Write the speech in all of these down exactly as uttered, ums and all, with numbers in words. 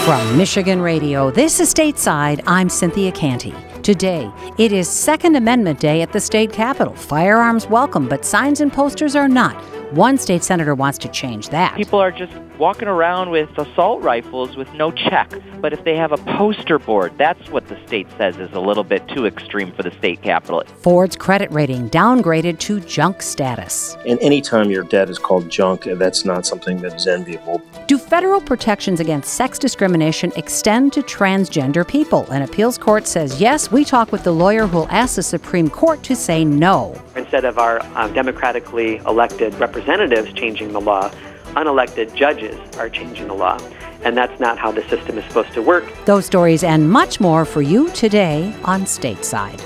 From Michigan Radio, this is Stateside. I'm Cynthia Canty. Today, it is Second Amendment Day at the state capitol. Firearms welcome, but signs and posters are not. One state senator wants to change that. People are just walking around with assault rifles with no check. But if they have a poster board, that's what the state says is a little bit too extreme for the state capitol. Ford's credit rating downgraded to junk status. And anytime your debt is called junk, that's not something that is enviable. Do federal protections against sex discrimination extend to transgender people? An appeals court says yes. We talk with the lawyer who will ask the Supreme Court to say no. Instead of our um, democratically elected representatives changing the law, unelected judges are changing the law. And that's not how the system is supposed to work. Those stories and much more for you today on Stateside.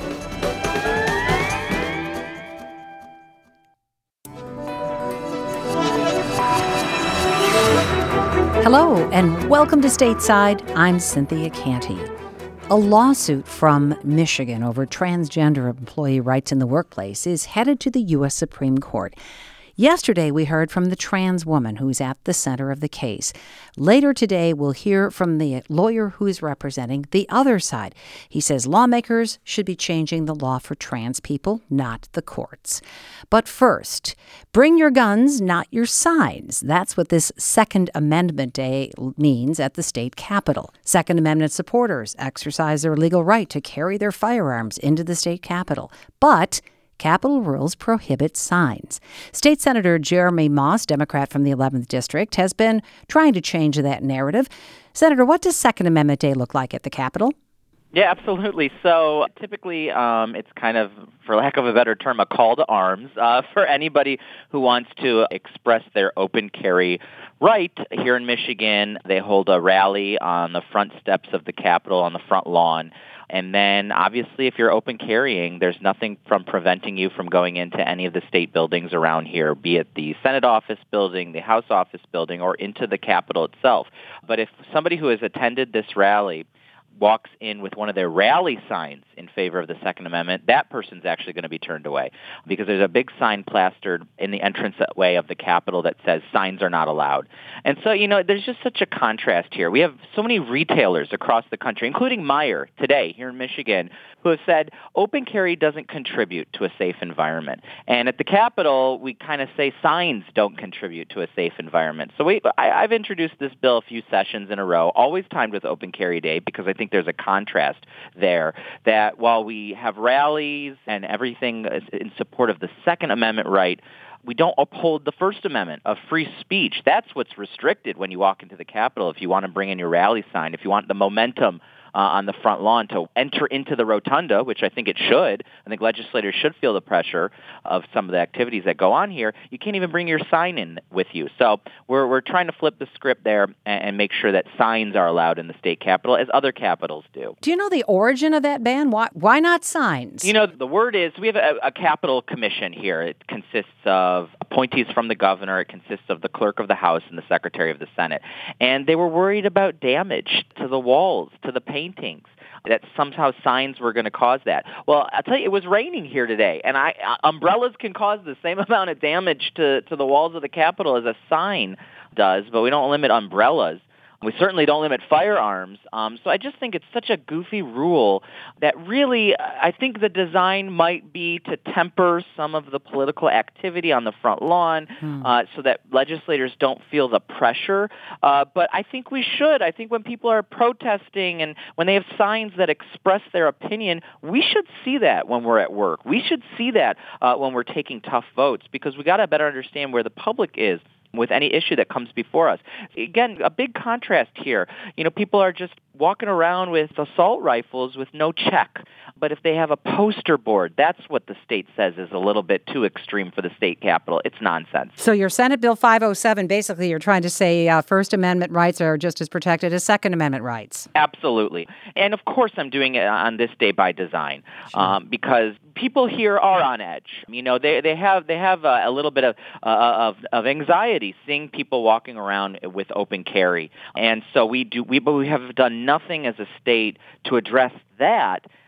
Hello, and welcome to Stateside. I'm Cynthia Canty. A lawsuit from Michigan over transgender employee rights in the workplace is headed to the U S Supreme Court. Yesterday, we heard from the trans woman who's at the center of the case. Later today, we'll hear from the lawyer who's representing the other side. He says lawmakers should be changing the law for trans people, not the courts. But first, bring your guns, not your signs. That's what this Second Amendment Day means at the state capitol. Second Amendment supporters exercise their legal right to carry their firearms into the state capitol. But Capitol rules prohibit signs. State Senator Jeremy Moss, Democrat from the eleventh District, has been trying to change that narrative. Senator, what does Second Amendment Day look like at the Capitol? Yeah, absolutely. So typically um, it's kind of, for lack of a better term, a call to arms uh, for anybody who wants to express their open carry right. Here in Michigan, they hold a rally on the front steps of the Capitol on the front lawn. And then, obviously, if you're open carrying, there's nothing from preventing you from going into any of the state buildings around here, be it the Senate office building, the House office building, or into the Capitol itself. But if somebody who has attended this rally walks in with one of their rally signs in favor of the Second Amendment, that person's actually going to be turned away because there's a big sign plastered in the entranceway of the Capitol that says signs are not allowed. And so, you know, there's just such a contrast here. We have so many retailers across the country, including Meijer today here in Michigan, who have said open carry doesn't contribute to a safe environment. And at the Capitol, we kind of say signs don't contribute to a safe environment. So we, I, I've introduced this bill a few sessions in a row, always timed with Open Carry Day, because I think there's a contrast there that while we have rallies and everything in support of the Second Amendment right, we don't uphold the First Amendment of free speech. That's what's restricted when you walk into the Capitol. If you want to bring in your rally sign, if you want the momentum Uh, on the front lawn to enter into the rotunda, which I think it should. I think legislators should feel the pressure of some of the activities that go on here. You can't even bring your sign in with you. So we're we're trying to flip the script there and, and make sure that signs are allowed in the state capitol, as other capitals do. Do you know the origin of that ban? Why, why not signs? You know, the word is we have a, a Capitol Commission here. It consists of appointees from the governor. It consists of the clerk of the House and the secretary of the Senate. And they were worried about damage to the walls, to the paintings, that somehow signs were going to cause that. Well, I'll tell you, it was raining here today, and I uh, umbrellas can cause the same amount of damage to, to the walls of the Capitol as a sign does, but we don't limit umbrellas. We certainly don't limit firearms. Um, so I just think it's such a goofy rule that really, I think the design might be to temper some of the political activity on the front lawn hmm. uh, so that legislators don't feel the pressure. Uh, but I think we should. I think when people are protesting and when they have signs that express their opinion, we should see that when we're at work. We should see that uh, when we're taking tough votes, because we got to better understand where the public is with any issue that comes before us. Again, a big contrast here. You know, people are just walking around with assault rifles with no check. But if they have a poster board, that's what the state says is a little bit too extreme for the state capitol. It's nonsense. So your Senate Bill five oh seven, basically you're trying to say uh, First Amendment rights are just as protected as Second Amendment rights. Absolutely. And of course I'm doing it on this day by design, sure. um, because people here are on edge. You know, they they have they have a, a little bit of, uh, of of anxiety seeing people walking around with open carry. And so we do we, but we have done nothing as a state to address that.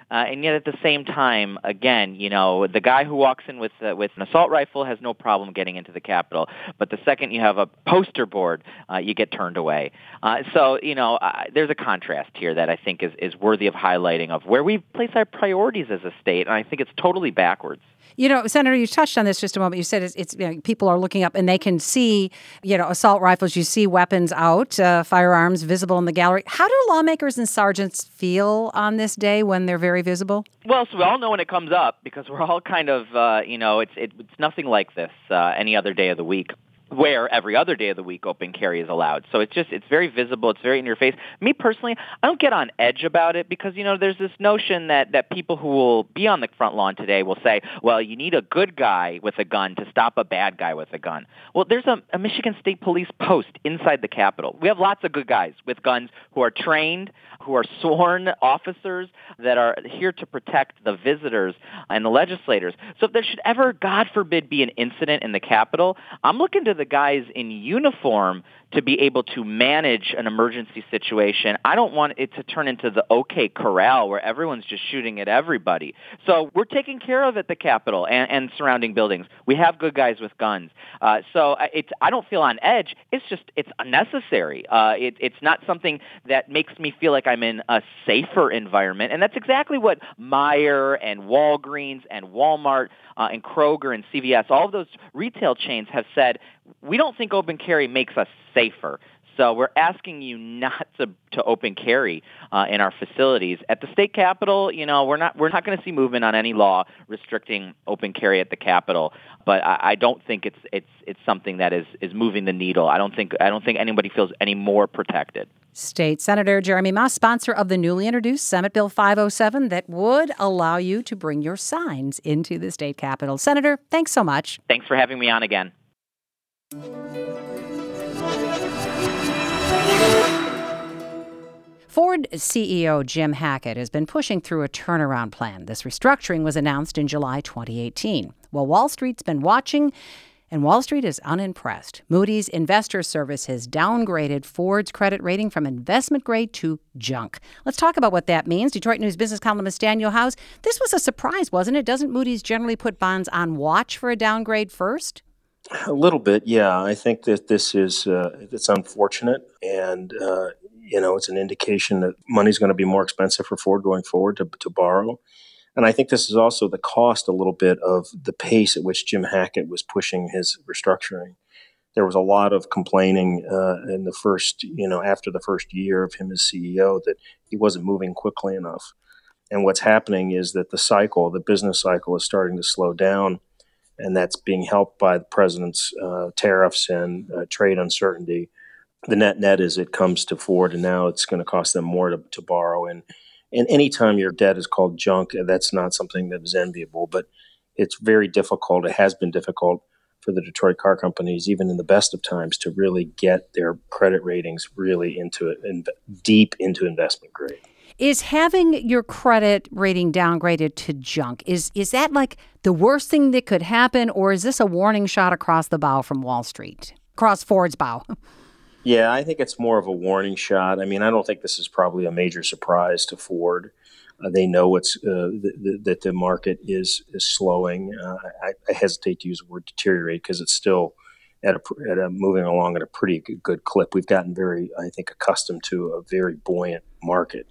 Uh, and yet at the same time, again, you know, the guy who walks in with uh, with an assault rifle has no problem getting into the Capitol. But the second you have a poster board, uh, you get turned away. Uh, so, you know, uh, there's a contrast here that I think is, is worthy of highlighting of where we place our priorities as a state. And I think it's totally backwards. You know, Senator, you touched on this just a moment. You said it's, it's you know, people are looking up and they can see, you know, assault rifles. You see weapons out, uh, firearms visible in the gallery. How do lawmakers and sergeants feel on this day when they're very visible? Well, so we all know when it comes up because we're all kind of, uh, you know, it's it, it's nothing like this uh, any other day of the week, where every other day of the week open carry is allowed. So it's just, it's very visible. It's very in your face. Me personally, I don't get on edge about it because, you know, there's this notion that, that people who will be on the front lawn today will say, well, you need a good guy with a gun to stop a bad guy with a gun. Well, there's a, a Michigan State Police post inside the Capitol. We have lots of good guys with guns who are trained, who are sworn officers that are here to protect the visitors and the legislators. So if there should ever, God forbid, be an incident in the Capitol, I'm looking to the guys in uniform to be able to manage an emergency situation. I don't want it to turn into the OK Corral where everyone's just shooting at everybody. So we're taking care of at the Capitol and, and surrounding buildings. We have good guys with guns. Uh, so it's, I don't feel on edge. It's just, it's unnecessary. Uh, it, it's not something that makes me feel like I'm in a safer environment. And that's exactly what Meijer and Walgreens and Walmart uh, and Kroger and C V S, all of those retail chains have said, we don't think open carry makes us safer. So we're asking you not to, to open carry uh, in our facilities. At the state capitol, you know, we're not we're not going to see movement on any law restricting open carry at the Capitol. But I, I don't think it's it's it's something that is, is moving the needle. I don't think I don't think anybody feels any more protected. State Senator Jeremy Moss, sponsor of the newly introduced Senate Bill five oh seven that would allow you to bring your signs into the state capitol. Senator, thanks so much. Thanks for having me on again. Ford C E O Jim Hackett has been pushing through a turnaround plan. This restructuring was announced in July twenty eighteen. Well, Wall Street's been watching, and Wall Street is unimpressed. Moody's Investor Service has downgraded Ford's credit rating from investment grade to junk. Let's talk about what that means. Detroit News business columnist Daniel Howes. This was a surprise, wasn't it? Doesn't Moody's generally put bonds on watch for a downgrade first? A little bit, yeah. I think that this is uh, it's unfortunate, and uh, you know, it's an indication that money's going to be more expensive for Ford going forward to, to borrow. And I think this is also the cost a little bit of the pace at which Jim Hackett was pushing his restructuring. There was a lot of complaining uh, in the first, you know, after the first year of him as C E O that he wasn't moving quickly enough. And what's happening is that the cycle, the business cycle, is starting to slow down. And that's being helped by the president's uh, tariffs and uh, trade uncertainty. The net net is it comes to Ford, and now it's going to cost them more to, to borrow. And and anytime your debt is called junk, that's not something that is enviable. But it's very difficult. It has been difficult for the Detroit car companies, even in the best of times, to really get their credit ratings really into it and deep into investment grade. Is having your credit rating downgraded to junk, is is that like the worst thing that could happen, or is this a warning shot across the bow from Wall Street, across Ford's bow? Yeah, I think it's more of a warning shot. I mean, I don't think this is probably a major surprise to Ford. Uh, they know it's uh, th- th- that the market is is slowing. Uh, I, I hesitate to use the word deteriorate because it's still at a, at a moving along at a pretty good, good clip. We've gotten very, I think, accustomed to a very buoyant market.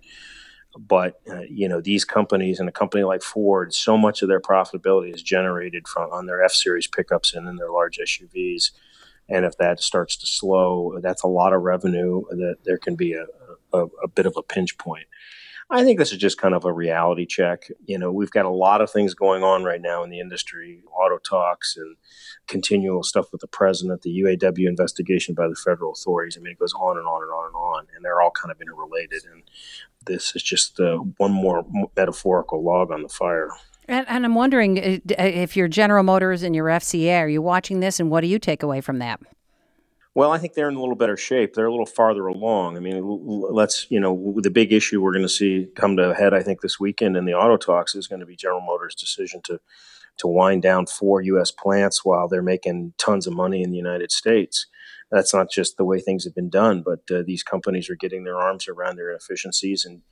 But, uh, you know, these companies and a company like Ford, so much of their profitability is generated from on their F-Series pickups and in their large S U Vs. And if that starts to slow, that's a lot of revenue that there can be a, a, a bit of a pinch point. I think this is just kind of a reality check. You know, we've got a lot of things going on right now in the industry, auto talks and continual stuff with the president, the U A W investigation by the federal authorities. I mean, it goes on and on and on and on, and they're all kind of interrelated. And this is just uh, one more metaphorical log on the fire. And, and I'm wondering if you're General Motors and your F C A, are you watching this, and what do you take away from that? Well, I think they're in a little better shape. They're a little farther along. I mean, let's, you know, the big issue we're going to see come to a head, I think, this weekend in the auto talks is going to be General Motors' decision to to wind down four U S plants while they're making tons of money in the United States. That's not just the way things have been done, but uh, these companies are getting their arms around their inefficiencies and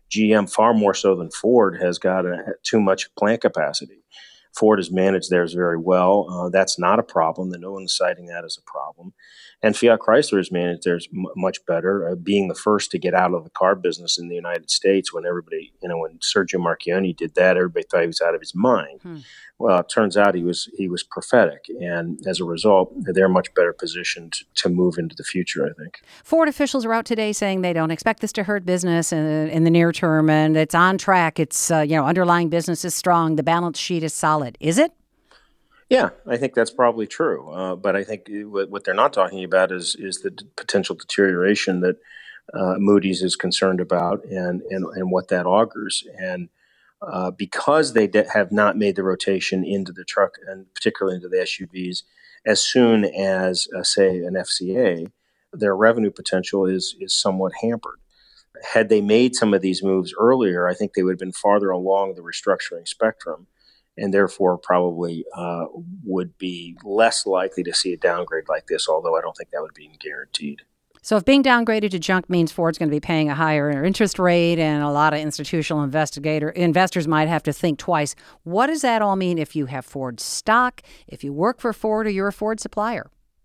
G M, far more so than Ford, has got a, too much plant capacity. Ford has managed theirs very well. Uh, that's not a problem. No one's citing that as a problem. And Fiat Chrysler has managed theirs m- much better, uh, being the first to get out of the car business in the United States. When everybody, you know, when Sergio Marchionne did that, everybody thought he was out of his mind. Hmm. Well, it turns out he was he was prophetic, and as a result, they're much better positioned to move into the future, I think. Ford officials are out today saying they don't expect this to hurt business in, in the near term, and it's on track. It's uh, you know underlying business is strong. The balance sheet is solid. Is it? Yeah, I think that's probably true. Uh, but I think what, what they're not talking about is is the d- potential deterioration that uh, Moody's is concerned about, and and and what that augurs. And Uh, because they de- have not made the rotation into the truck and particularly into the S U Vs as soon as, uh, say, an F C A, their revenue potential is is somewhat hampered. Had they made some of these moves earlier, I think they would have been farther along the restructuring spectrum, and therefore probably uh, would be less likely to see a downgrade like this, although I don't think that would be guaranteed. So if being downgraded to junk means Ford's going to be paying a higher interest rate and a lot of institutional investigator investors might have to think twice, what does that all mean if you have Ford stock, if you work for Ford or you're a Ford supplier?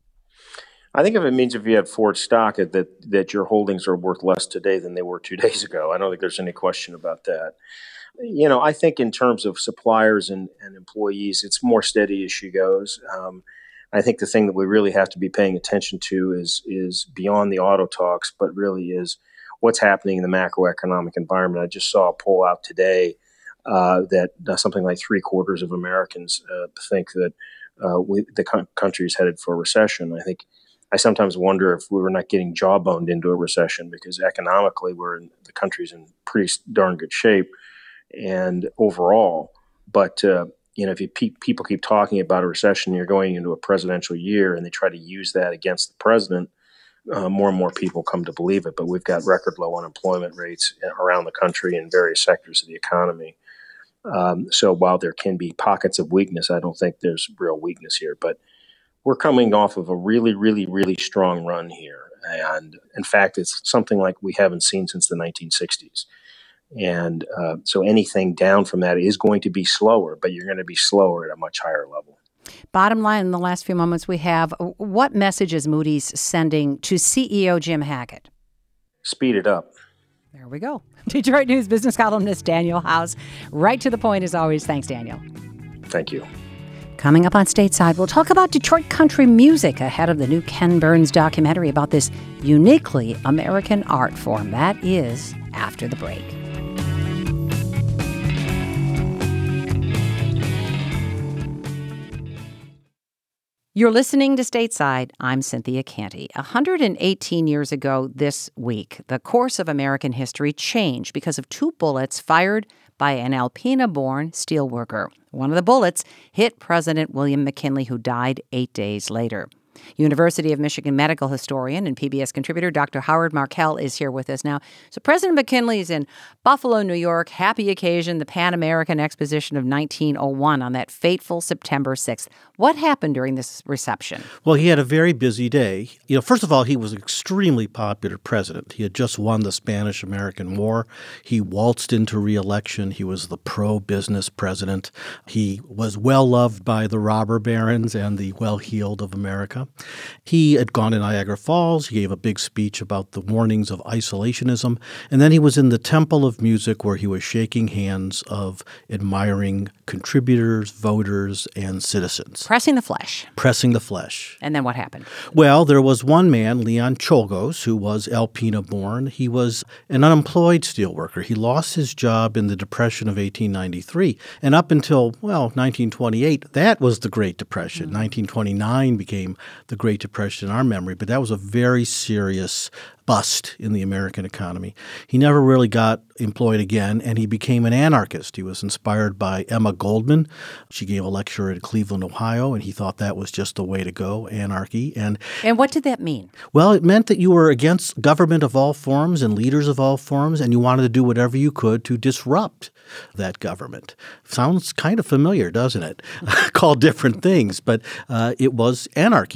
I think if it means if you have Ford stock, that that your holdings are worth less today than they were two days ago. I don't think there's any question about that. You know, I think in terms of suppliers and, and employees, it's more steady as she goes. Um, I think the thing that we really have to be paying attention to is is beyond the auto talks, but really is what's happening in the macroeconomic environment. I just saw a poll out today uh, that uh, something like three quarters of Americans uh, think that uh, we, the co- country is headed for a recession. I think I sometimes wonder if we were not getting jawboned into a recession, because economically we're in, the country's in pretty darn good shape and overall, but uh, you know, if you pe- people keep talking about a recession, you're going into a presidential year, and they try to use that against the president, uh, more and more people come to believe it. But we've got record low unemployment rates around the country in various sectors of the economy. Um, so while there can be pockets of weakness, I don't think there's real weakness here. But we're coming off of a really, really, really strong run here. And in fact, it's something like we haven't seen since the nineteen sixties. And uh, so anything down from that is going to be slower, but you're going to be slower at a much higher level. Bottom line, in the last few moments we have, what message is Moody's sending to C E O Jim Hackett? Speed it up. There we go. Detroit News business columnist Daniel House. Right to the point as always. Thanks, Daniel. Thank you. Coming up on Stateside, we'll talk about Detroit country music ahead of the new Ken Burns documentary about this uniquely American art form. That is after the break. You're listening to Stateside. I'm Cynthia Canty. one hundred eighteen years ago this week, the course of American history changed because of two bullets fired by an Alpena-born steelworker. One of the bullets hit President William McKinley, who died eight days later. University of Michigan medical historian and P B S contributor Doctor Howard Markel is here with us now. So President McKinley is in Buffalo, New York. Happy occasion, the Pan American Exposition of nineteen oh one on that fateful September sixth. What happened during this reception? Well, he had a very busy day. You know, first of all, he was an extremely popular president. He had just won the Spanish-American War. He waltzed into re-election. He was the pro-business president. He was well-loved by the robber barons and the well-heeled of America. He had gone to Niagara Falls. He gave a big speech about the warnings of isolationism. And then he was in the Temple of Music, where he was shaking hands of admiring contributors, voters, and citizens. Pressing the flesh. Pressing the flesh. And then what happened? Well, there was one man, Leon Czolgosz, who was Alpena-born. He was an unemployed steelworker. He lost his job in the Depression of eighteen ninety-three. And up until, well, nineteen twenty-eight, that was the Great Depression. Mm-hmm. nineteen twenty-nine became the Great Depression in our memory, but that was a very serious bust in the American economy. He never really got employed again, and he became an anarchist. He was inspired by Emma Goldman. She gave a lecture in Cleveland, Ohio, and he thought that was just the way to go, anarchy. And and what did that mean? Well, it meant that you were against government of all forms and leaders of all forms, and you wanted to do whatever you could to disrupt that government. Sounds kind of familiar, doesn't it? Called different things, but uh, it was anarchy.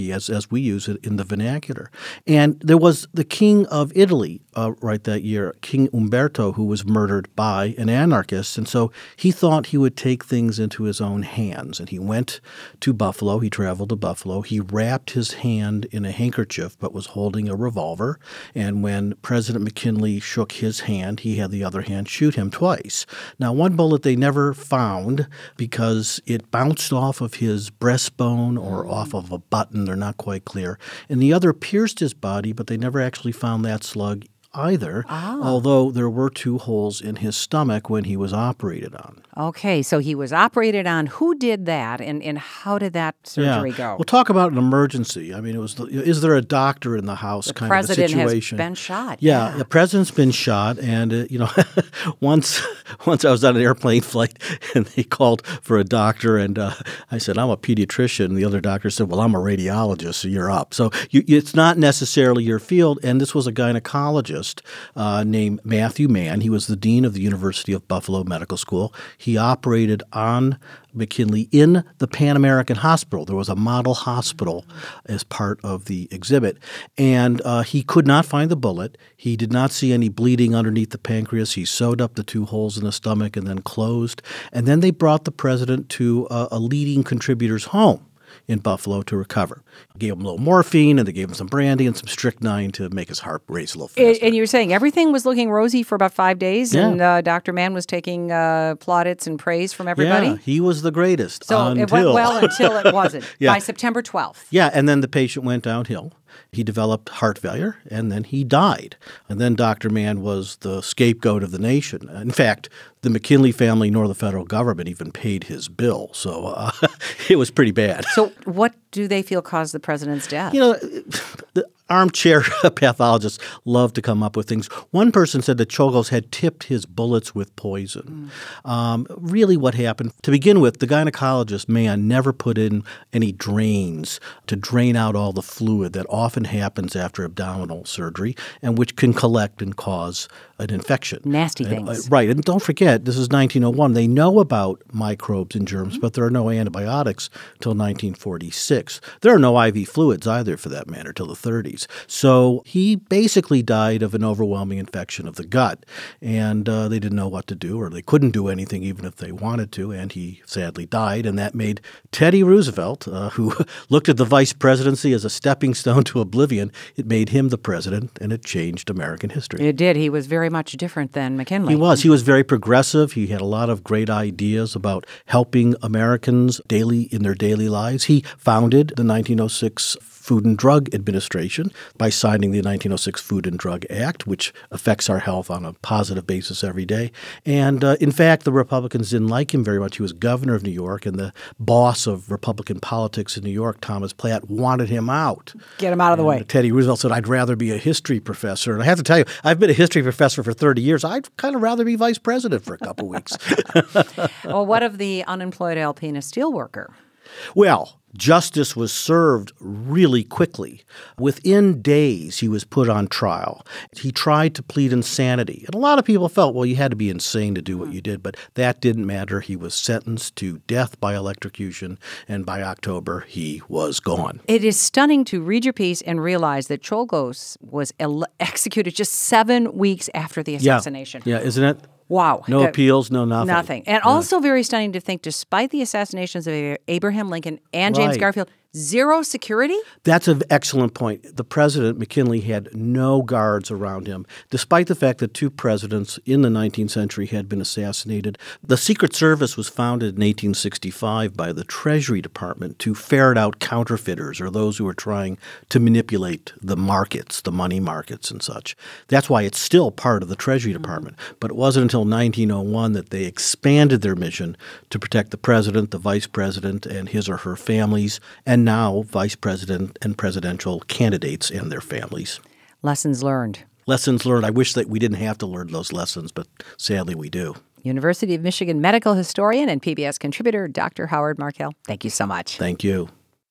remedy, as, as we use it in the vernacular. And there was the king of Italy uh, right that year, King Umberto, who was murdered by an anarchist. And so he thought he would take things into his own hands. And he went to Buffalo. He traveled to Buffalo. He wrapped his hand in a handkerchief but was holding a revolver. And when President McKinley shook his hand, he had the other hand shoot him twice. Now, one bullet they never found because it bounced off of his breastbone or off of a button. They're not quite clear. And the other pierced his body, but they never actually found that slug either, ah. although there were two holes in his stomach when he was operated on. Okay, so he was operated on. Who did that, and, and how did that surgery yeah. go? We'll talk about an emergency. I mean, it was the, is there a doctor in the house the kind of a situation? The president has been shot. Yeah, yeah. the president's been shot, and uh, you know, once once I was on an airplane flight, and they called for a doctor, and uh, I said, I'm a pediatrician. And the other doctor said, well, I'm a radiologist, so you're up. So you, it's not necessarily your field, and this was a gynecologist Uh, named Matthew Mann. He was the dean of the University of Buffalo Medical School. He operated on McKinley in the Pan American Hospital. There was a model hospital as part of the exhibit. And uh, he could not find the bullet. He did not see any bleeding underneath the pancreas. He sewed up the two holes in the stomach and then closed. And then they brought the president to a, a leading contributor's home in Buffalo to recover. Gave him a little morphine, and they gave him some brandy and some strychnine to make his heart race a little faster. And, and you were saying everything was looking rosy for about five days, yeah. and uh, Doctor Mann was taking uh, plaudits and praise from everybody? Yeah, he was the greatest. So until... it went well until it wasn't, yeah. by September twelfth. Yeah, and then the patient went downhill. He developed heart failure, and then he died. And then Doctor Mann was the scapegoat of the nation. In fact, the McKinley family nor the federal government even paid his bill. So uh, it was pretty bad. So what do they feel caused the president's death? You know, the armchair pathologists love to come up with things. One person said that Czolgosz had tipped his bullets with poison. Mm. Um, really what happened, to begin with, the gynecologist, Mann, never put in any drains to drain out all the fluid that often happens after abdominal surgery and which can collect and cause an infection. Nasty and, things. Uh, right. And don't forget, this is nineteen oh one. They know about microbes and germs, mm-hmm. but there are no antibiotics till nineteen forty-six. There are no I V fluids either, for that matter, till the thirties. So he basically died of an overwhelming infection of the gut, and uh, they didn't know what to do, or they couldn't do anything even if they wanted to, and he sadly died, and that made Teddy Roosevelt, uh, who looked at the vice presidency as a stepping stone to oblivion, it made him the president, and it changed American history. It did. He was very much different than McKinley. He was. He was very progressive. He had a lot of great ideas about helping Americans daily in their daily lives. He founded the nineteen oh six Food and Drug Administration by signing the nineteen oh six Food and Drug Act, which affects our health on a positive basis every day. And uh, in fact, the Republicans didn't like him very much. He was governor of New York, and the boss of Republican politics in New York, Thomas Platt, wanted him out. Get him out of the and way. Teddy Roosevelt said, I'd rather be a history professor. And I have to tell you, I've been a history professor for thirty years. I'd kind of rather be vice president for a couple weeks. Well, what of the unemployed Alpena steelworker? Well, justice was served really quickly. Within days, he was put on trial. He tried to plead insanity. And a lot of people felt, well, you had to be insane to do what you did, but that didn't matter. He was sentenced to death by electrocution, and by October, he was gone. It is stunning to read your piece and realize that Czolgosz was ele- executed just seven weeks after the assassination. Yeah, yeah, isn't it? Wow. No Uh, appeals, no nothing. Nothing. And Yeah. also very stunning to think, despite the assassinations of Abraham Lincoln and James Right. Garfield, zero security? That's an excellent point. The president, McKinley, had no guards around him. Despite the fact that two presidents in the nineteenth century had been assassinated, the Secret Service was founded in eighteen sixty-five by the Treasury Department to ferret out counterfeiters, or those who were trying to manipulate the markets, the money markets and such. That's why it's still part of the Treasury Department. Mm-hmm. But it wasn't until nineteen oh one that they expanded their mission to protect the president, the vice president, and his or her families, and now vice president and presidential candidates and their families. Lessons learned. Lessons learned. I wish that we didn't have to learn those lessons, but sadly we do. University of Michigan medical historian and P B S contributor, Doctor Howard Markel, thank you so much. Thank you.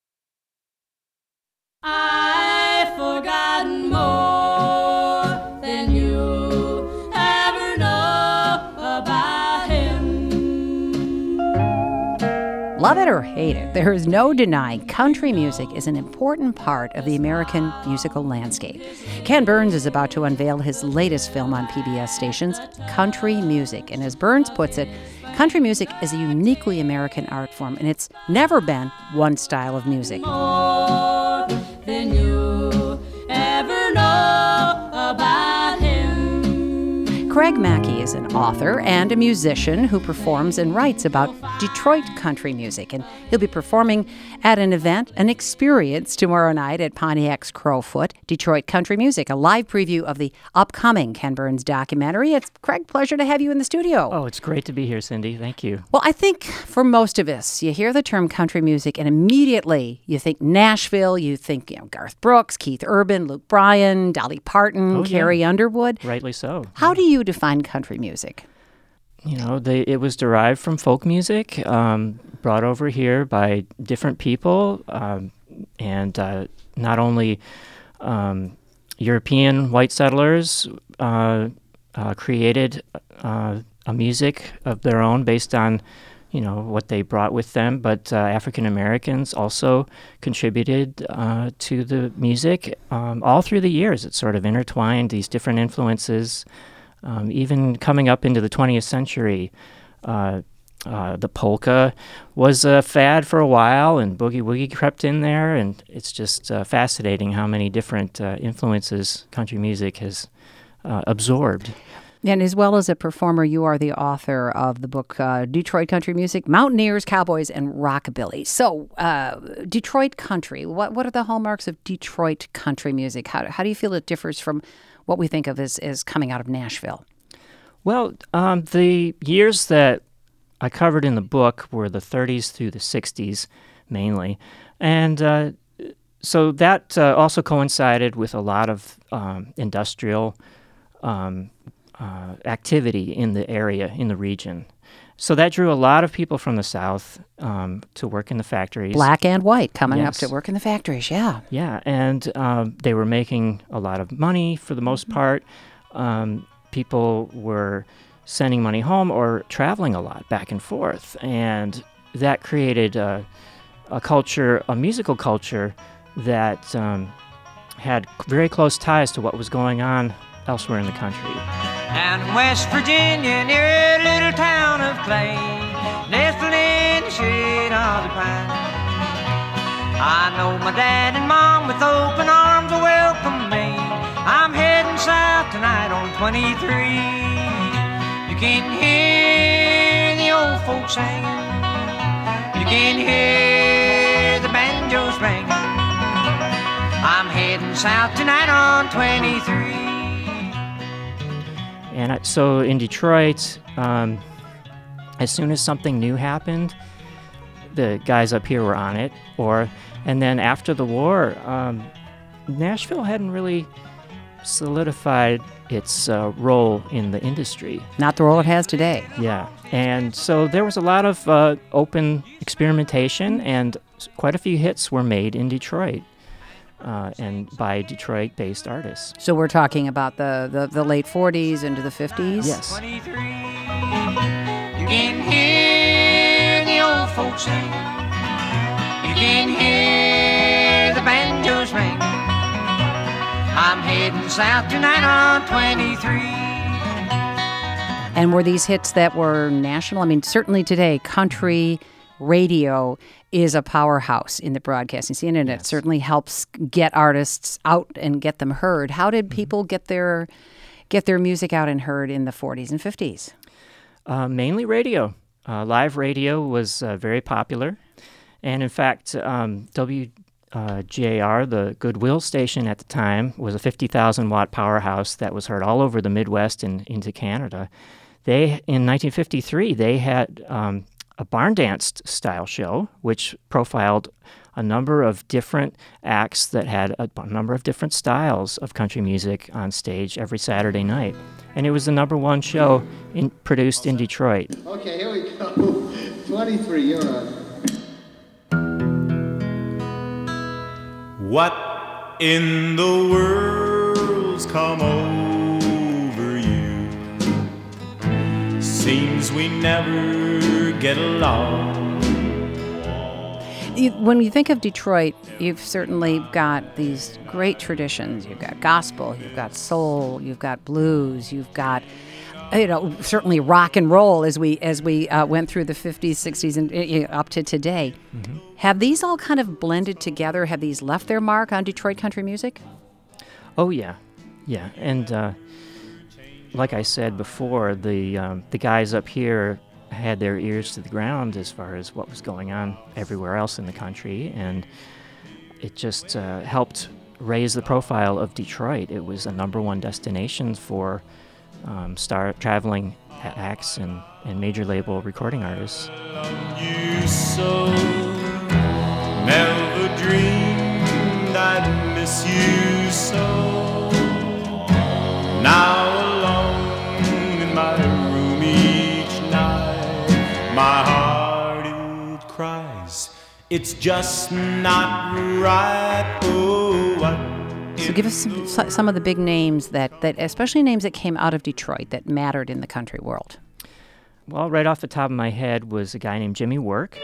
I've forgotten more than you ever know about him. Love it or hate it, there is no denying country music is an important part of the American musical landscape. Ken Burns is about to unveil his latest film on P B S stations, Country Music. And as Burns puts it, country music is a uniquely American art form, and it's never been one style of music. More than you ever know about him. Craig Mackey is an author and a musician who performs and writes about Detroit country music, and he'll be performing at an event, an experience, tomorrow night at Pontiac's Crowfoot. Detroit Country Music, a live preview of the upcoming Ken Burns documentary. It's, Craig, pleasure to have you in the studio. Oh, it's great to be here, Cindy. Thank you. Well, I think for most of us, you hear the term country music, and immediately you think Nashville, you think you know Garth Brooks, Keith Urban, Luke Bryan, Dolly Parton, Oh, Carrie yeah. Underwood. Rightly so. How do you define country music? You know, they, it was derived from folk music, um, brought over here by different people, um, and uh, not only um, European white settlers uh, uh, created uh, a music of their own based on, you know, what they brought with them, but uh, African Americans also contributed uh, to the music um, all through the years. It sort of intertwined these different influences. Um, even coming up into the twentieth century, uh, uh, the polka was a fad for a while, and boogie woogie crept in there, and it's just uh, fascinating how many different uh, influences country music has uh, absorbed. And as well as a performer, you are the author of the book uh, Detroit Country Music, Mountaineers, Cowboys, and Rockabilly. So, uh, Detroit country, what what are the hallmarks of Detroit country music? How, how do you feel it differs from what we think of as, as coming out of Nashville? Well, um, the years that I covered in the book were the thirties through the sixties, mainly. And uh, so that uh, also coincided with a lot of um, industrial um, uh, activity in the area, in the region. So that drew a lot of people from the South um, to work in the factories. Black and white coming Yes. up to work in the factories, yeah. Yeah, and um, they were making a lot of money for the most part. Um, people were sending money home or traveling a lot back and forth, and that created a, a culture, a musical culture that um, had very close ties to what was going on elsewhere in the country. Down in West Virginia, near a little town of Clay, nestled in the shade of the pine. I know my dad and mom with open arms will welcome me. I'm heading south tonight on twenty-three. You can hear the old folks singing. You can hear the banjos ringing. I'm heading south tonight on twenty-three. And I, so in Detroit, um, as soon as something new happened, the guys up here were on it. Or, and then after the war, um, Nashville hadn't really solidified its uh, role in the industry. Not the role it has today. Yeah, and so there was a lot of uh, open experimentation, and quite a few hits were made in Detroit. Uh, and by Detroit-based artists. So we're talking about the, the, the late forties into the fifties? Yes. twenty-three. You can hear the old folks sing. You can hear the banjos ring. I'm heading south tonight on twenty-three. And were these hits that were national? I mean, certainly today, country radio is a powerhouse in the broadcasting scene, and Yes. it certainly helps get artists out and get them heard. How did people get their get their music out and heard in the forties and fifties? Uh, mainly radio. Uh, live radio was uh, very popular. And in fact, um, W J R, the Goodwill station at the time, was a fifty thousand watt powerhouse that was heard all over the Midwest and into Canada. They, in nineteen fifty-three, they had um, a barn dance style show, which profiled a number of different acts that had a, a number of different styles of country music on stage every Saturday night. And it was the number one show in, produced in Detroit. Okay, here we go. twenty-three, you're on. What in the world's come over you? Seems we never get along. You, when you think of Detroit, you've certainly got these great traditions. You've got gospel, you've got soul, you've got blues, you've got, you know, certainly rock and roll as we as we uh, went through the fifties, sixties, and uh, up to today. Mm-hmm. Have these all kind of blended together? Have these left their mark on Detroit country music? Oh yeah, yeah, and uh, like I said before, the um, the guys up here had their ears to the ground as far as what was going on everywhere else in the country, and it just uh, helped raise the profile of Detroit. It was a number one destination for um, star traveling acts and, and major label recording artists. You so never dreamed I'd miss you so. Now alone in my room each night, my heart, it cries, it's just not right. Oh, what? So give us some, some of the big names that, that, especially names that came out of Detroit that mattered in the country world. Well, right off the top of my head was a guy named Jimmy Work.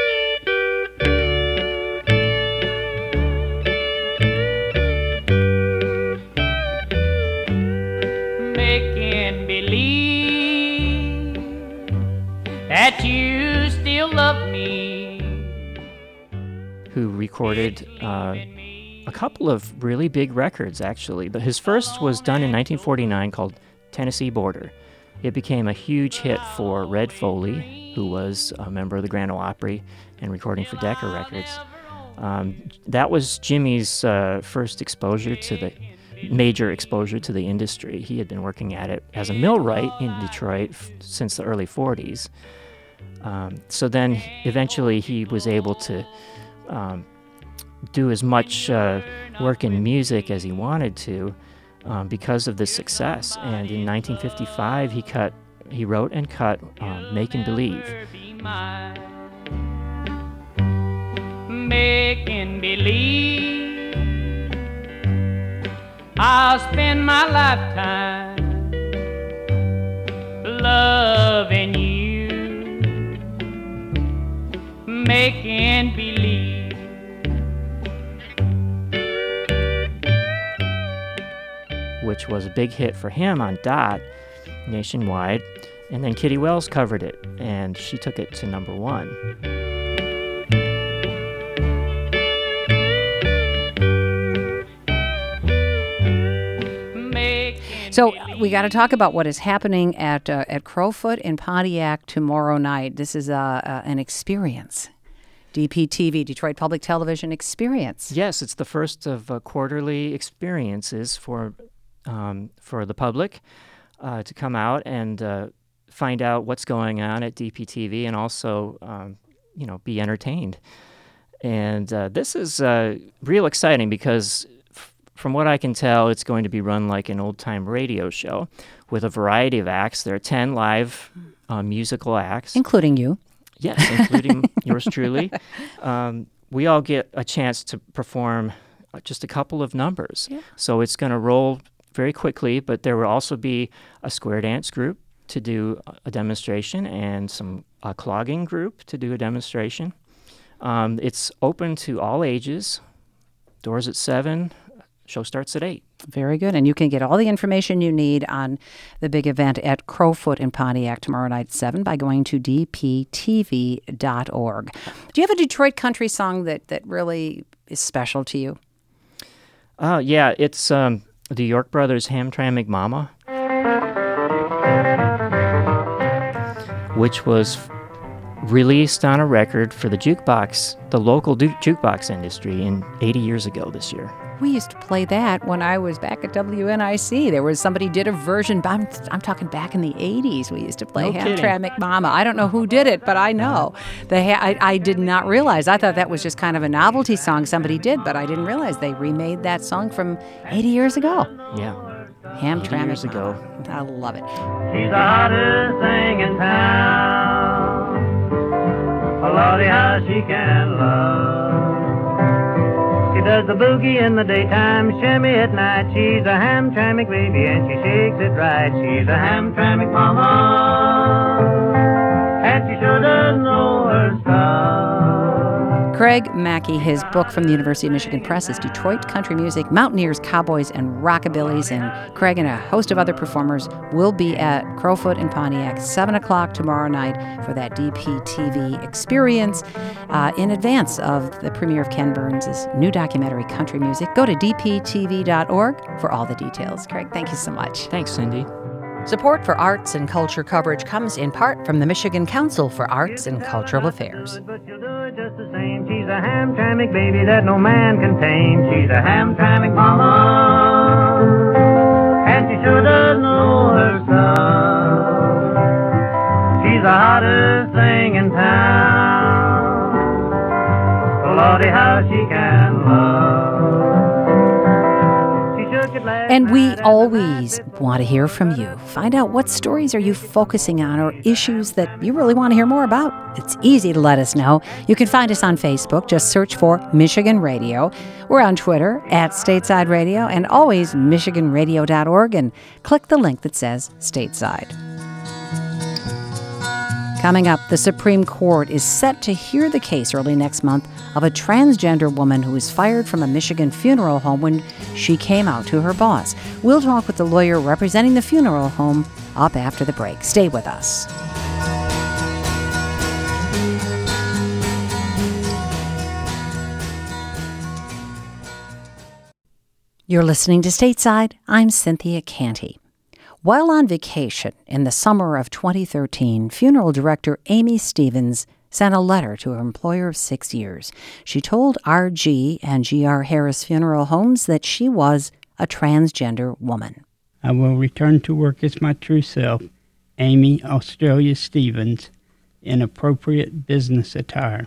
Making believe that you still love me. Who recorded uh, a couple of really big records, actually. But his first was done in nineteen forty-nine called Tennessee Border. It became a huge hit for Red Foley, who was a member of the Grand Ole Opry and recording for Decca Records. Um, that was Jimmy's uh, first exposure to the major exposure to the industry. He had been working at it as a millwright in Detroit f- since the early forties. Um, so then eventually he was able to um, do as much uh, work in music as he wanted to um, because of this success. And in nineteen fifty-five, he cut, he wrote and cut um, "Making Believe." Making believe I'll spend my lifetime loving you, making believe. Which was a big hit for him on Dot nationwide. And then Kitty Wells covered it, and she took it to number one. So we got to talk about what is happening at uh, at Crowfoot in Pontiac tomorrow night. This is uh, uh, an experience. D P T V, Detroit Public Television Experience. Yes, it's the first of uh, quarterly experiences for um, for the public uh, to come out and uh, find out what's going on at D P T V and also, um, you know, be entertained. And uh, this is uh, real exciting because f- from what I can tell, it's going to be run like an old-time radio show with a variety of acts. There are ten live uh, musical acts. Including you. Yes, including yours truly. Um, we all get a chance to perform just a couple of numbers. Yeah. So it's going to roll very quickly, but there will also be a square dance group to do a demonstration and some a clogging group to do a demonstration. Um, it's open to all ages. Doors at seven. Show starts at eight. Very good. And you can get all the information you need on the big event at Crowfoot in Pontiac tomorrow night at seven by going to d p t v dot org. Do you have a Detroit country song that, that really is special to you? Uh, yeah, it's um, the York Brothers' Hamtramck Mama, which was released on a record for the jukebox, the local du- jukebox industry in eighty years ago this year. We used to play that when I was back at W N I C. There was somebody did a version, but I'm, I'm talking back in the eighties. We used to play No Hamtramck Mama. I don't know who did it, but I know. The ha- I, I did not realize. I thought that was just kind of a novelty song somebody did, but I didn't realize they remade that song from eighty years ago. Yeah. Hamtramck years ago. I love it. She's the hottest thing in town. Oh, Lordy, how she can love. She does the boogie in the daytime, shimmy at night. She's a Hamtramck baby and she shakes it right. She's a Hamtramck mama, and she sure does know her stuff. Craig Craig Mackey. His book from the University of Michigan Press is Detroit Country Music, Mountaineers, Cowboys, and Rockabillys. And Craig and a host of other performers will be at Crowfoot in Pontiac, seven o'clock tomorrow night for that D P T V experience uh, in advance of the premiere of Ken Burns' new documentary, Country Music. Go to d p t v dot org for all the details. Craig, thank you so much. Thanks, Cindy. Support for arts and culture coverage comes in part from the Michigan Council for Arts and Cultural Affairs. But you'll do it just the same. She's a Hamtramck baby that no man can tame. She's a Hamtramck mama, and she sure does know her stuff. She's the hottest thing in town. Oh, Lordy, how she can love. And we always want to hear from you. Find out what stories are you focusing on or issues that you really want to hear more about. It's easy to let us know. You can find us on Facebook. Just search for Michigan Radio. We're on Twitter at Stateside Radio and always michigan radio dot org, and click the link that says Stateside. Coming up, the Supreme Court is set to hear the case early next month of a transgender woman who was fired from a Michigan funeral home when she came out to her boss. We'll talk with the lawyer representing the funeral home up after the break. Stay with us. You're listening to Stateside. I'm Cynthia Canty. While on vacation in the summer of twenty thirteen, funeral director Amy Stevens sent a letter to her employer of six years. She told R G and G R Harris Funeral Homes that she was a transgender woman. I will return to work as my true self, Amy Australia Stevens, in appropriate business attire.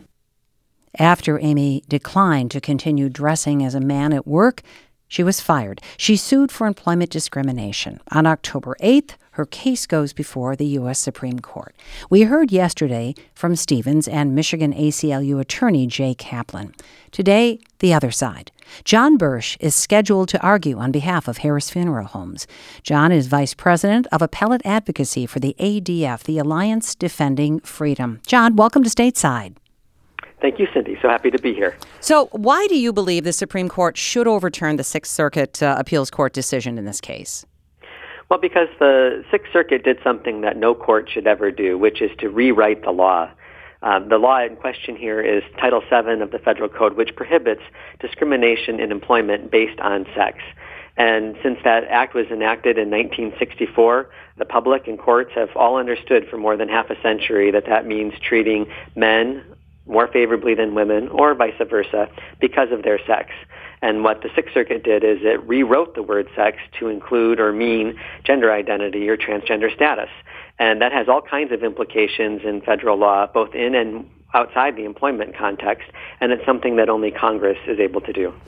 After Amy declined to continue dressing as a man at work, she was fired. She sued for employment discrimination. On October eighth, her case goes before the U S Supreme Court. We heard yesterday from Stevens and Michigan A C L U attorney Jay Kaplan. Today, the other side. John Bursch is scheduled to argue on behalf of Harris Funeral Homes. John is vice president of appellate advocacy for the A D F, the Alliance Defending Freedom. John, welcome to Stateside. Thank you, Cindy. So happy to be here. So why do you believe the Supreme Court should overturn the Sixth Circuit uh, Appeals Court decision in this case? Well, because the Sixth Circuit did something that no court should ever do, which is to rewrite the law. Um, the law in question here is Title seven of the Federal Code, which prohibits discrimination in employment based on sex. And since that act was enacted in nineteen sixty-four, the public and courts have all understood for more than half a century that that means treating men more favorably than women, or vice versa, because of their sex. And what the Sixth Circuit did is it rewrote the word sex to include or mean gender identity or transgender status. And that has all kinds of implications in federal law, both in and outside the employment context, and it's something that only Congress is able to do.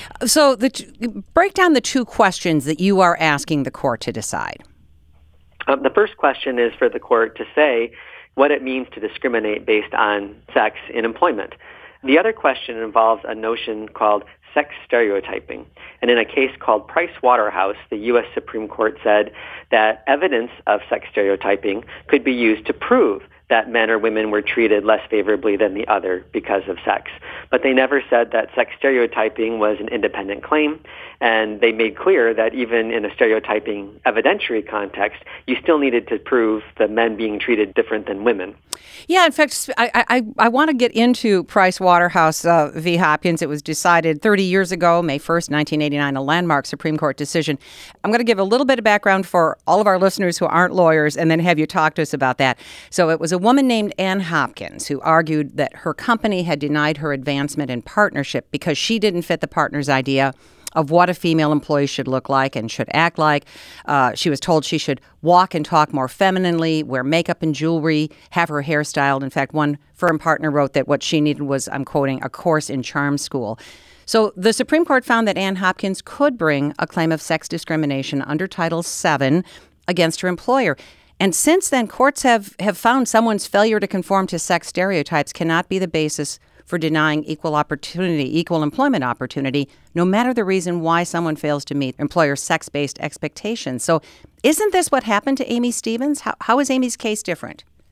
So the t- break down the two questions that you are asking the court to decide. Um, the first question is for the court to say what it means to discriminate based on sex in employment. The other question involves a notion called sex stereotyping. And in a case called Price Waterhouse, the U S Supreme Court said that evidence of sex stereotyping could be used to prove that men or women were treated less favorably than the other because of sex. But they never said that sex stereotyping was an independent claim, and they made clear that even in a stereotyping evidentiary context, you still needed to prove that men being treated different than women. Yeah, in fact, I I, I want to get into Price Waterhouse uh, v. Hopkins. It was decided thirty years ago, May first, nineteen eighty-nine, a landmark Supreme Court decision. I'm going to give a little bit of background for all of our listeners who aren't lawyers and then have you talk to us about that. So it was a woman named Ann Hopkins who argued that her company had denied her advancement in partnership because she didn't fit the partner's idea of what a female employee should look like and should act like. Uh, she was told she should walk and talk more femininely, wear makeup and jewelry, have her hair styled. In fact, one firm partner wrote that what she needed was, I'm quoting, a course in charm school. So the Supreme Court found that Ann Hopkins could bring a claim of sex discrimination under Title seven against her employer. And since then, courts have, have found someone's failure to conform to sex stereotypes cannot be the basis for denying equal opportunity, equal employment opportunity, no matter the reason why someone fails to meet employer sex-based expectations. So isn't this what happened to Amy Stevens? How, how is Amy's case different?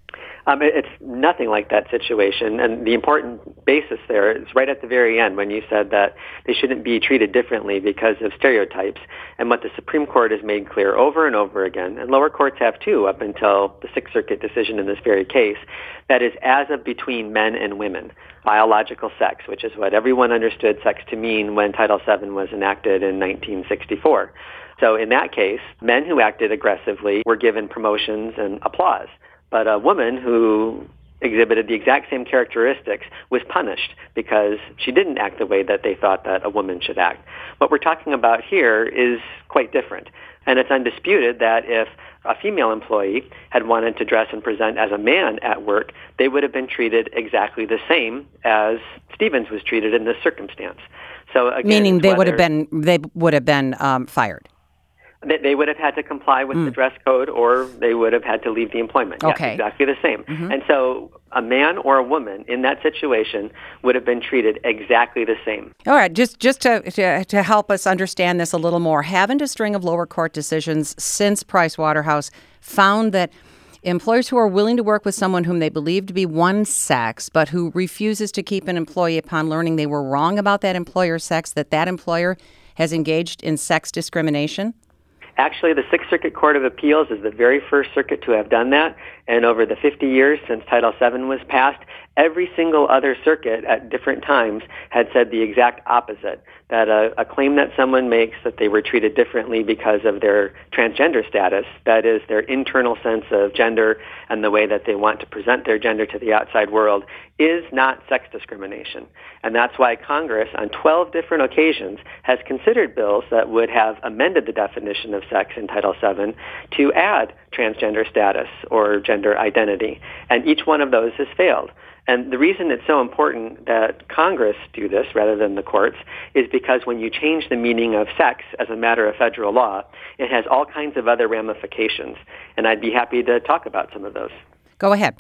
Um, it, it's nothing like that situation, and the important basis there is right at the very end when you said that they shouldn't be treated differently because of stereotypes, and what the Supreme Court has made clear over and over again, and lower courts have too up until the Sixth Circuit decision in this very case, that is as of between men and women, biological sex, which is what everyone understood sex to mean when Title seven was enacted in nineteen sixty-four. So in that case, men who acted aggressively were given promotions and applause. But a woman who exhibited the exact same characteristics was punished because she didn't act the way that they thought that a woman should act. What we're talking about here is quite different. And it's undisputed that if a female employee had wanted to dress and present as a man at work, they would have been treated exactly the same as Stevens was treated in this circumstance. So again, meaning they whether, would have been they would have been um, fired. They would have had to comply with mm. the dress code, or they would have had to leave the employment. Okay. Yes, exactly the same. Mm-hmm. And so a man or a woman in that situation would have been treated exactly the same. All right, just just to, to to help us understand this a little more, haven't a string of lower court decisions since Price Waterhouse found that employers who are willing to work with someone whom they believe to be one sex, but who refuses to keep an employee upon learning they were wrong about that employer's sex, that that employer has engaged in sex discrimination? Actually, the Sixth Circuit Court of Appeals is the very first circuit to have done that, and over the fifty years since Title seven was passed, every single other circuit at different times had said the exact opposite, that a, a claim that someone makes that they were treated differently because of their transgender status, that is, their internal sense of gender and the way that they want to present their gender to the outside world, is not sex discrimination. And that's why Congress, on twelve different occasions, has considered bills that would have amended the definition of sex in Title seven to add transgender status or gender identity. And each one of those has failed. And the reason it's so important that Congress do this rather than the courts is because when you change the meaning of sex as a matter of federal law, it has all kinds of other ramifications. And I'd be happy to talk about some of those. Go ahead.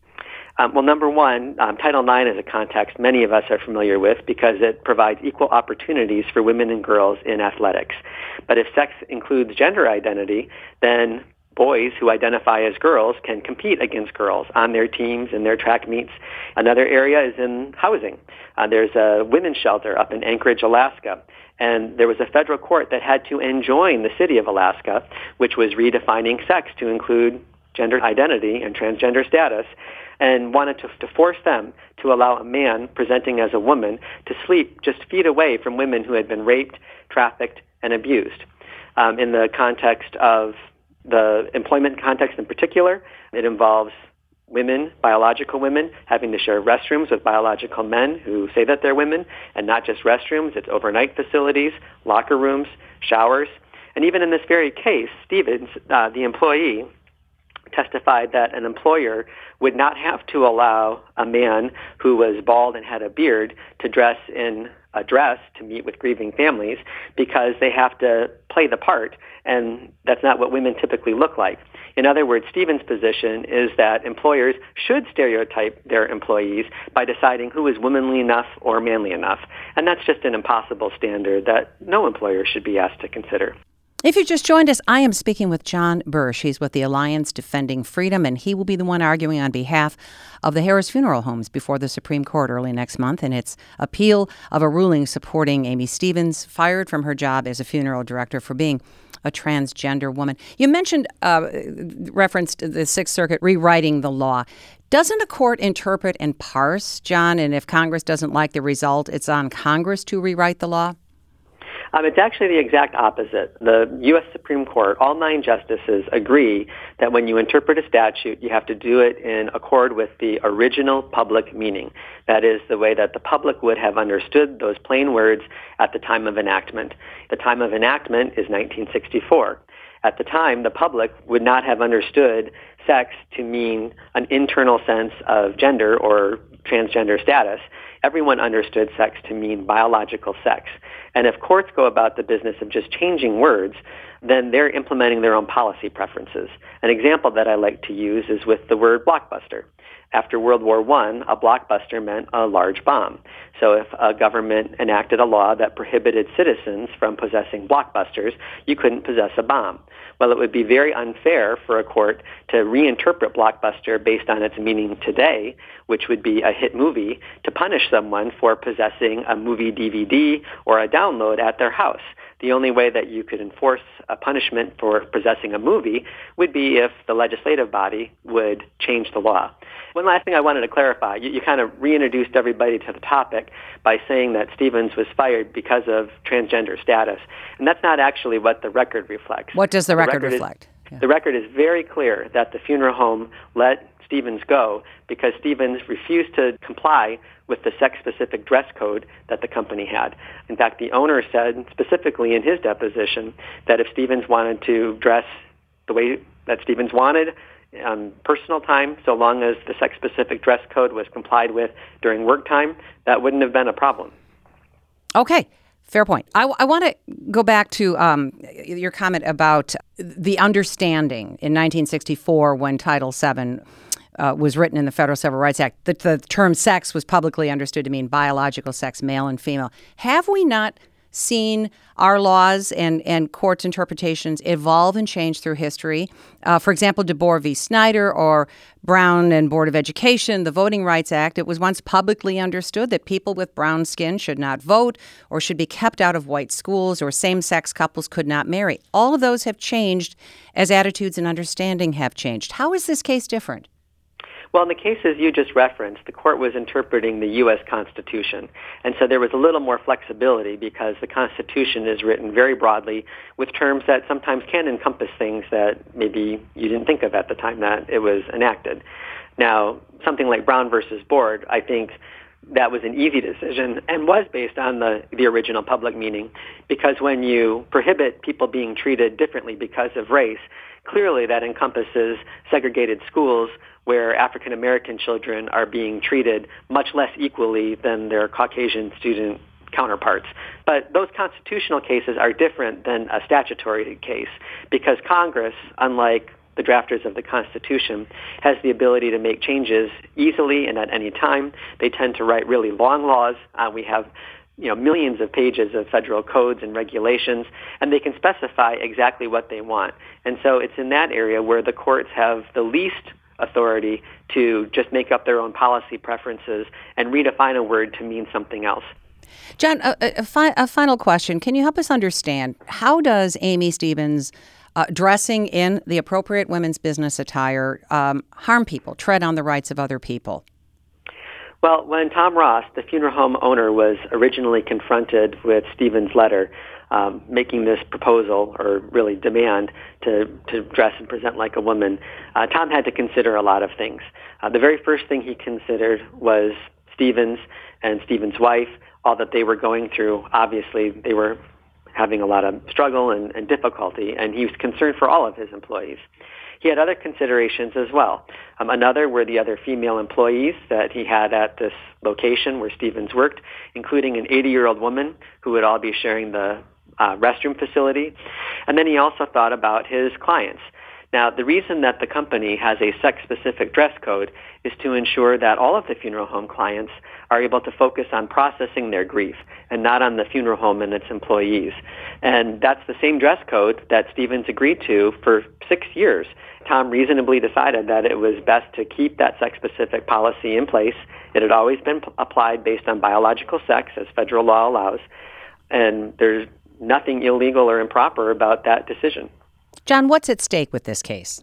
Um, well, number one, um, Title nine is a context many of us are familiar with because it provides equal opportunities for women and girls in athletics. But if sex includes gender identity, then boys who identify as girls can compete against girls on their teams and their track meets. Another area is in housing. Uh, there's a women's shelter up in Anchorage, Alaska. And there was a federal court that had to enjoin the city of Alaska, which was redefining sex to include gender identity and transgender status, and wanted to, to force them to allow a man presenting as a woman to sleep just feet away from women who had been raped, trafficked, and abused. Um, in the context of the employment context in particular, it involves women, biological women, having to share restrooms with biological men who say that they're women, and not just restrooms, it's overnight facilities, locker rooms, showers. And even in this very case, Stevens, uh, the employee, testified that an employer would not have to allow a man who was bald and had a beard to dress in a dress to meet with grieving families because they have to play the part, and that's not what women typically look like. In other words, Stevens' position is that employers should stereotype their employees by deciding who is womanly enough or manly enough, and that's just an impossible standard that no employer should be asked to consider. If you just joined us, I am speaking with John Bursch. He's with the Alliance Defending Freedom, and he will be the one arguing on behalf of the Harris Funeral Homes before the Supreme Court early next month in its appeal of a ruling supporting Amy Stevens, fired from her job as a funeral director for being a transgender woman. You mentioned, uh, referenced the Sixth Circuit rewriting the law. Doesn't a court interpret and parse, John, and if Congress doesn't like the result, it's on Congress to rewrite the law? Um, it's actually the exact opposite. The U S Supreme Court, all nine justices agree that when you interpret a statute, you have to do it in accord with the original public meaning. That is, the way that the public would have understood those plain words at the time of enactment. The time of enactment is nineteen sixty-four. At the time, the public would not have understood sex to mean an internal sense of gender or transgender status. Everyone understood sex to mean biological sex. And if courts go about the business of just changing words, then they're implementing their own policy preferences. An example that I like to use is with the word blockbuster. After World War One, a blockbuster meant a large bomb. So if a government enacted a law that prohibited citizens from possessing blockbusters, you couldn't possess a bomb. Well, it would be very unfair for a court to reinterpret blockbuster based on its meaning today, which would be a hit movie, to punish someone for possessing a movie D V D or a download at their house. The only way that you could enforce a punishment for possessing a movie would be if the legislative body would change the law. One last thing I wanted to clarify. You, you kind of reintroduced everybody to the topic by saying that Stevens was fired because of transgender status. And that's not actually what the record reflects. What does the, the record, record reflect? Is, yeah. The record is very clear that the funeral home let Stevens go because Stevens refused to comply with the sex-specific dress code that the company had. In fact, the owner said specifically in his deposition that if Stevens wanted to dress the way that Stevens wanted, um, personal time, so long as the sex-specific dress code was complied with during work time, that wouldn't have been a problem. Okay. Fair point. I, I want to go back to um, your comment about the understanding in nineteen sixty-four when Title seven uh, was written in the Federal Civil Rights Act that the term sex was publicly understood to mean biological sex, male and female. Have we not seen our laws and, and courts' interpretations evolve and change through history? Uh, for example, DeBoer v. Snyder or Brown and Board of Education, the Voting Rights Act, it was once publicly understood that people with brown skin should not vote or should be kept out of white schools or same-sex couples could not marry. All of those have changed as attitudes and understanding have changed. How is this case different? Well, in the cases you just referenced, the court was interpreting the U S Constitution. And so there was a little more flexibility because the Constitution is written very broadly with terms that sometimes can encompass things that maybe you didn't think of at the time that it was enacted. Now, something like Brown versus Board, I think that was an easy decision and was based on the, the original public meaning, because when you prohibit people being treated differently because of race, clearly that encompasses segregated schools where African American children are being treated much less equally than their Caucasian student counterparts. But those constitutional cases are different than a statutory case because Congress, unlike the drafters of the Constitution, has the ability to make changes easily and at any time. They tend to write really long laws. Uh, we have you know, millions of pages of federal codes and regulations, and they can specify exactly what they want. And so it's in that area where the courts have the least authority to just make up their own policy preferences and redefine a word to mean something else. John, a, a, fi- a final question. Can you help us understand, how does Aimee Stevens uh, dressing in the appropriate women's business attire um, harm people, tread on the rights of other people? Well, when Tom Ross, the funeral home owner, was originally confronted with Stevens' letter um, making this proposal, or really demand, to, to dress and present like a woman, uh, Tom had to consider a lot of things. Uh, the very first thing he considered was Stevens and Stevens' wife, all that they were going through. Obviously, they were having a lot of struggle and, and difficulty, and he was concerned for all of his employees. He had other considerations as well. Um, another were the other female employees that he had at this location where Stevens worked, including an eighty-year-old woman who would all be sharing the uh, restroom facility. And then he also thought about his clients. Now, the reason that the company has a sex-specific dress code is to ensure that all of the funeral home clients are able to focus on processing their grief and not on the funeral home and its employees. And that's the same dress code that Stevens agreed to for six years. Tom reasonably decided that it was best to keep that sex-specific policy in place. It had always been p- applied based on biological sex, as federal law allows, and there's nothing illegal or improper about that decision. John, what's at stake with this case?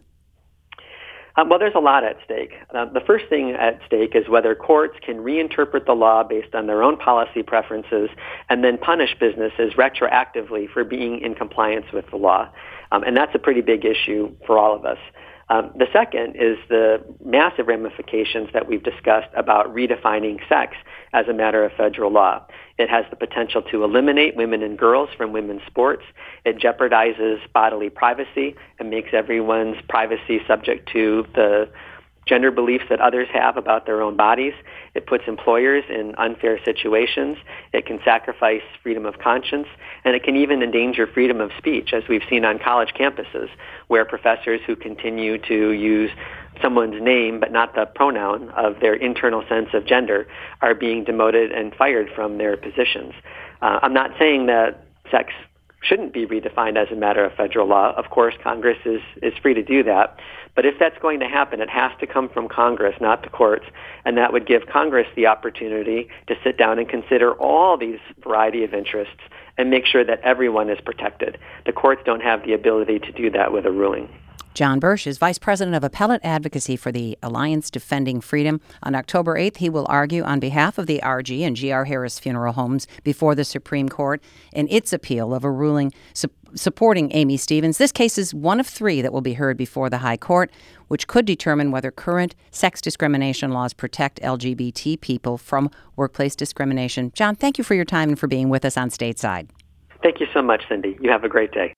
Um, well, there's a lot at stake. Uh, the first thing at stake is whether courts can reinterpret the law based on their own policy preferences and then punish businesses retroactively for being in compliance with the law. Um, and that's a pretty big issue for all of us. Um, the second is the massive ramifications that we've discussed about redefining sex as a matter of federal law. It has the potential to eliminate women and girls from women's sports. It jeopardizes bodily privacy and makes everyone's privacy subject to the gender beliefs that others have about their own bodies. It puts employers in unfair situations. It can sacrifice freedom of conscience, and it can even endanger freedom of speech, as we've seen on college campuses, where professors who continue to use someone's name but not the pronoun of their internal sense of gender are being demoted and fired from their positions. Uh, I'm not saying that sex shouldn't be redefined as a matter of federal law. Of course, Congress is, is free to do that. But if that's going to happen, it has to come from Congress, not the courts. And that would give Congress the opportunity to sit down and consider all these variety of interests and make sure that everyone is protected. The courts don't have the ability to do that with a ruling. John Bursch is Vice President of Appellate Advocacy for the Alliance Defending Freedom. On October eighth, he will argue on behalf of the R G and G R Harris Funeral Homes before the Supreme Court in its appeal of a ruling su- supporting Amy Stevens. This case is one of three that will be heard before the High Court, which could determine whether current sex discrimination laws protect L G B T people from workplace discrimination. John, thank you for your time and for being with us on Stateside. Thank you so much, Cindy. You have a great day.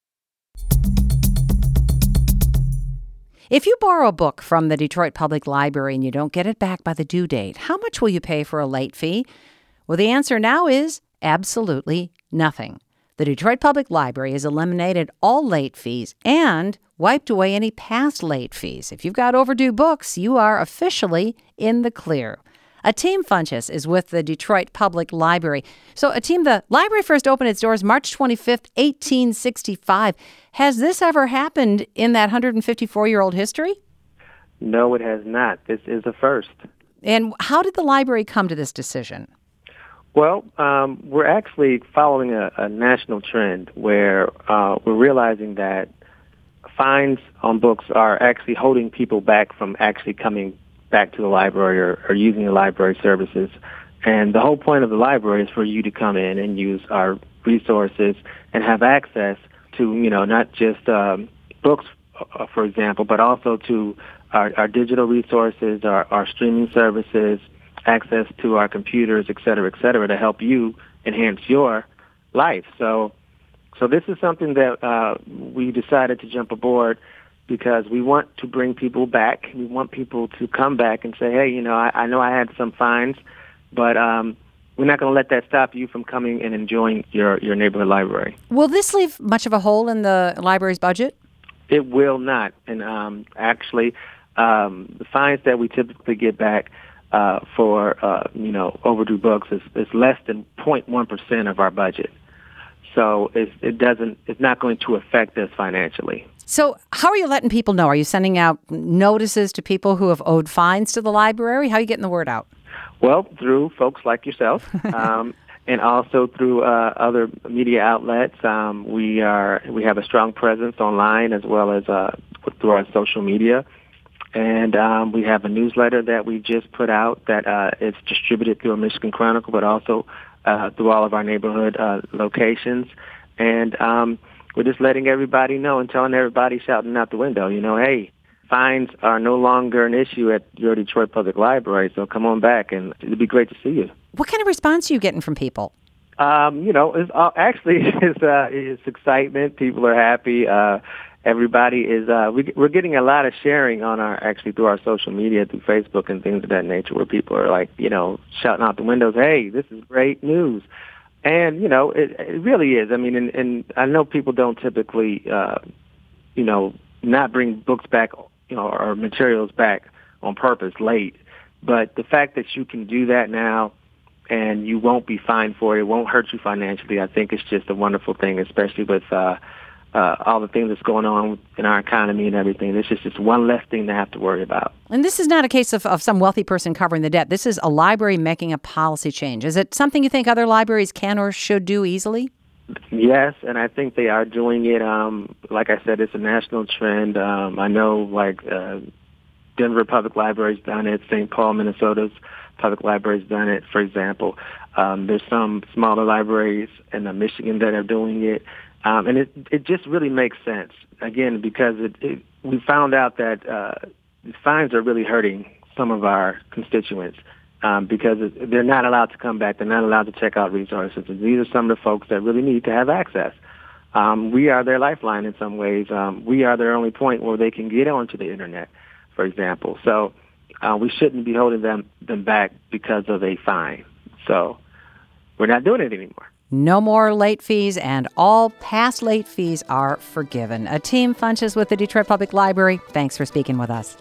If you borrow a book from the Detroit Public Library and you don't get it back by the due date, how much will you pay for a late fee? Well, the answer now is absolutely nothing. The Detroit Public Library has eliminated all late fees and wiped away any past late fees. If you've got overdue books, you are officially in the clear. Ateem Funchess is with the Detroit Public Library. So, Ateem, the library first opened its doors March twenty-fifth, eighteen sixty-five. Has this ever happened in that one hundred fifty-four-year-old history? No, it has not. This is a first. And how did the library come to this decision? Well, um, we're actually following a, a national trend where uh, we're realizing that fines on books are actually holding people back from actually coming back to the library or, or using the library services. And the whole point of the library is for you to come in and use our resources and have access to, you know, not just um, books, uh, for example, but also to our, our digital resources, our, our streaming services, access to our computers, et cetera, et cetera, to help you enhance your life. So, so this is something that uh, we decided to jump aboard because we want to bring people back. We want people to come back and say, hey, you know, I, I know I had some fines, but um, we're not going to let that stop you from coming and enjoying your, your neighborhood library. Will this leave much of a hole in the library's budget? It will not. And um, actually, um, the fines that we typically get back uh, for, uh, you know, overdue books is, is less than zero point one percent of our budget. So it, it doesn't, it's not going to affect us financially. So how are you letting people know? Are you sending out notices to people who have owed fines to the library? How are you getting the word out? Well, through folks like yourself, um, and also through uh, other media outlets. Um, we are we have a strong presence online as well as uh, through our social media, and um, we have a newsletter that we just put out that uh, is distributed through a Michigan Chronicle, but also uh, through all of our neighborhood uh, locations, and um, we're just letting everybody know and telling everybody, shouting out the window, you know, hey, fines are no longer an issue at your Detroit Public Library, so come on back, and it'd be great to see you. What kind of response are you getting from people? Um, you know, it's, uh, actually, it's, uh, it's excitement. People are happy. Uh, everybody is, uh, we, we're getting a lot of sharing on our, actually through our social media, through Facebook and things of that nature, where people are like, you know, shouting out the windows, hey, this is great news. And, you know, it, it really is. I mean, and, and I know people don't typically, uh, you know, not bring books back, you know, or materials back on purpose late. But the fact that you can do that now and you won't be fined for it, it won't hurt you financially, I think it's just a wonderful thing, especially with uh, uh, all the things that's going on in our economy and everything. This is just one less thing to have to worry about. And this is not a case of, of some wealthy person covering the debt. This is a library making a policy change. Is it something you think other libraries can or should do easily? Yes, and I think they are doing it. Um, like I said, it's a national trend. Um, I know, like, uh, Denver Public Library's done it. Saint Paul, Minnesota's Public Library's done it, for example. Um, there's some smaller libraries in uh, Michigan that are doing it. Um, and it it just really makes sense, again, because it, it, we found out that uh, fines are really hurting some of our constituents. Um, because they're not allowed to come back. They're not allowed to check out resources. And these are some of the folks that really need to have access. Um, we are their lifeline in some ways. Um, we are their only point where they can get onto the Internet, for example. So uh, we shouldn't be holding them, them back because of a fine. So we're not doing it anymore. No more late fees, and all past late fees are forgiven. Ateem Funchess with the Detroit Public Library, thanks for speaking with us.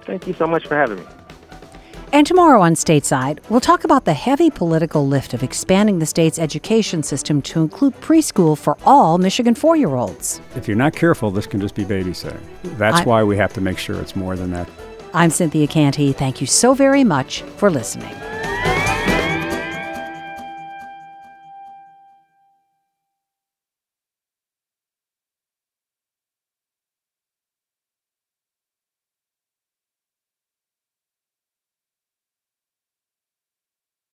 Thank you so much for having me. And tomorrow on Stateside, we'll talk about the heavy political lift of expanding the state's education system to include preschool for all Michigan four-year-olds. If you're not careful, this can just be babysitting. That's I- why we have to make sure it's more than that. I'm Cynthia Canty. Thank you so very much for listening.